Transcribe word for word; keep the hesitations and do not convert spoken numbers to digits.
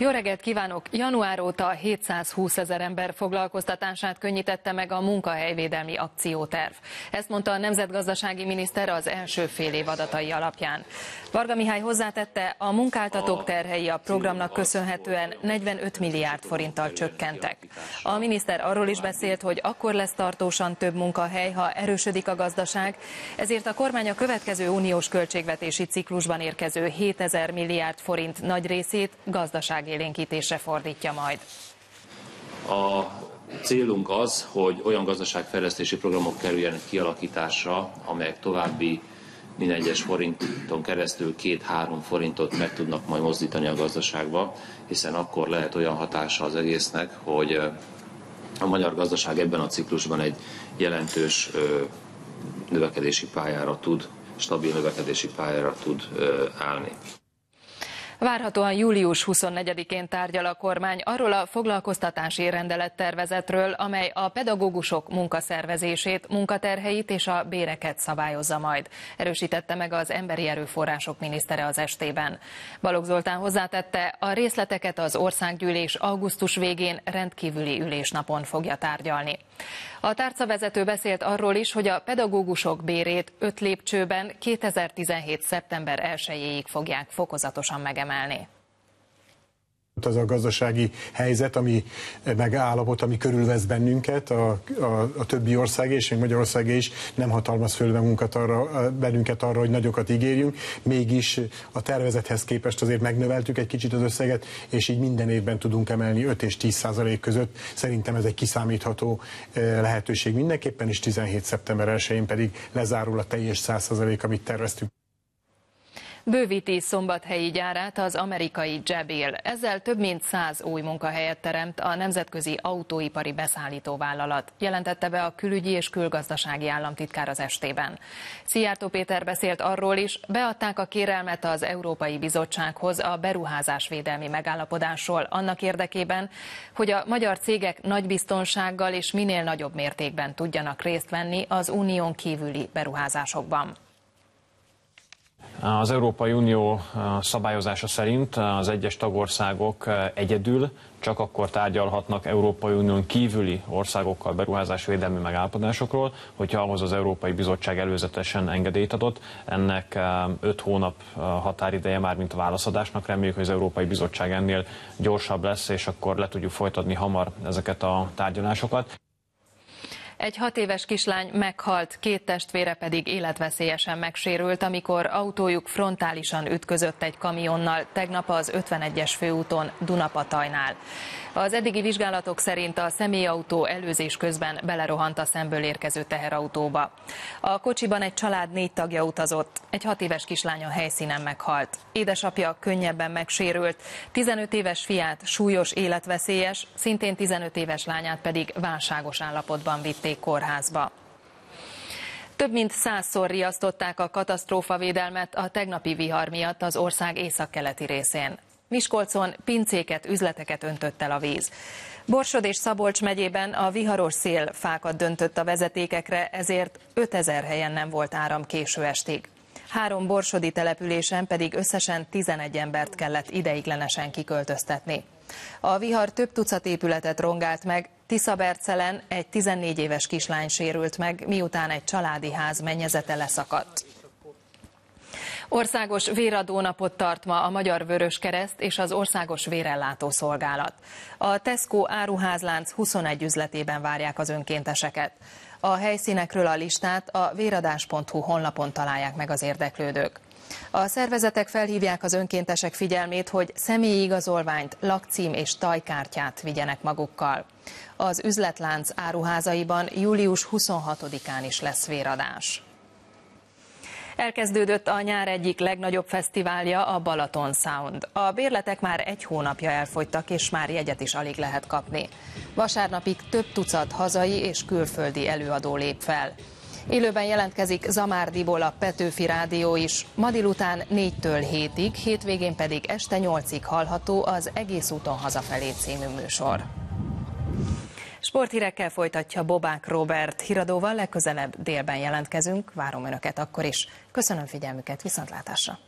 Jó reggelt kívánok! Január óta hétszázhúsz ezer ember foglalkoztatását könnyítette meg a munkahelyvédelmi akcióterv. Ezt mondta a nemzetgazdasági miniszter az első fél év adatai alapján. Varga Mihály hozzátette, a munkáltatók terhei a programnak köszönhetően negyvenöt milliárd forinttal csökkentek. A miniszter arról is beszélt, hogy akkor lesz tartósan több munkahely, ha erősödik a gazdaság, ezért a kormány a következő uniós költségvetési ciklusban érkező hétezer milliárd forint nagy részét gazdaságélénkítésre fordítja majd. A célunk az, hogy olyan gazdaságfejlesztési programok kerüljenek kialakításra, amelyek további minden egyes forinton keresztül két-három forintot meg tudnak majd mozdítani a gazdaságba, hiszen akkor lehet olyan hatása az egésznek, hogy a magyar gazdaság ebben a ciklusban egy jelentős növekedési pályára tud, stabil növekedési pályára tud állni. Várhatóan július huszonnegyedikén tárgyal a kormány arról a foglalkoztatási rendelettervezetről, amely a pedagógusok munkaszervezését, munkaterheit és a béreket szabályozza majd. Erősítette meg az emberi erőforrások minisztere az estében. Balogh Zoltán hozzátette, a részleteket az országgyűlés augusztus végén rendkívüli ülésnapon fogja tárgyalni. A tárcavezető beszélt arról is, hogy a pedagógusok bérét öt lépcsőben kétezer-tizenhét szeptember elsejéig fogják fokozatosan megemelni. Az a gazdasági helyzet, ami megállapot, ami körülvesz bennünket, a, a, a többi ország és még Magyarország is nem hatalmaz föl bennünket arra, bennünket arra, hogy nagyokat ígérjünk, mégis a tervezethez képest azért megnöveltük egy kicsit az összeget, és így minden évben tudunk emelni öt és tíz százalék között. Szerintem ez egy kiszámítható lehetőség mindenképpen, és tizenhét szeptember elsején pedig lezárul a teljes száz százalék, amit terveztünk. Bővíti szombathelyi gyárát az amerikai Jabil. Ezzel több mint száz új munkahelyet teremt a nemzetközi autóipari beszállítóvállalat, jelentette be a külügyi és külgazdasági államtitkár az estében. Szijjártó Péter beszélt arról is, beadták a kérelmet az Európai Bizottsághoz a beruházásvédelmi megállapodásról annak érdekében, hogy a magyar cégek nagy biztonsággal és minél nagyobb mértékben tudjanak részt venni az unión kívüli beruházásokban. Az Európai Unió szabályozása szerint az egyes tagországok egyedül csak akkor tárgyalhatnak Európai Unión kívüli országokkal beruházásvédelmi megállapodásokról, hogyha ahhoz az Európai Bizottság előzetesen engedélyt adott. Ennek öt hónap határideje már, mint a válaszadásnak. Reméljük, hogy az Európai Bizottság ennél gyorsabb lesz, és akkor le tudjuk folytatni hamar ezeket a tárgyalásokat. Egy hat éves kislány meghalt, két testvére pedig életveszélyesen megsérült, amikor autójuk frontálisan ütközött egy kamionnal tegnap az ötvenegyes főúton Dunapatajnál. Az eddigi vizsgálatok szerint a személyautó előzés közben belerohant a szemből érkező teherautóba. A kocsiban egy család négy tagja utazott, egy hat éves kislány a helyszínen meghalt. Édesapja könnyebben megsérült, tizenöt éves fiát súlyos életveszélyes, szintén tizenöt éves lányát pedig válságos állapotban vitték kórházba. Több mint százszor riasztották a katasztrófavédelmet a tegnapi vihar miatt az ország északkeleti részén. Miskolcon pincéket, üzleteket öntött el a víz. Borsod és Szabolcs megyében a viharos szél fákat döntött a vezetékekre, ezért ötezer helyen nem volt áram késő estig. Három borsodi településen pedig összesen tizenegy embert kellett ideiglenesen kiköltöztetni. A vihar több tucat épületet rongált meg, Tiszabercelen egy tizennégy éves kislány sérült meg, miután egy családi ház mennyezete leszakadt. Országos véradónapot tart ma a Magyar Vöröskereszt és az Országos Vérellátó Szolgálat. A Tesco áruházlánc huszonegy üzletében várják az önkénteseket. A helyszínekről a listát a véradás pont hu honlapon találják meg az érdeklődők. A szervezetek felhívják az önkéntesek figyelmét, hogy személyi igazolványt, lakcím és tajkártyát vigyenek magukkal. Az üzletlánc áruházaiban július huszonhatodikán is lesz véradás. Elkezdődött a nyár egyik legnagyobb fesztiválja, a Balaton Sound. A bérletek már egy hónapja elfogytak, és már jegyet is alig lehet kapni. Vasárnapig több tucat hazai és külföldi előadó lép fel. Élőben jelentkezik Zamárdiból a Petőfi Rádió is. Ma délután négytől hétig, hétvégén pedig este nyolcig hallható az Egész úton hazafelé című műsor. Sporthírekkel folytatja Bobák Róbert híradóval, legközelebb délben jelentkezünk, várom Önöket akkor is. Köszönöm figyelmüket, viszontlátásra!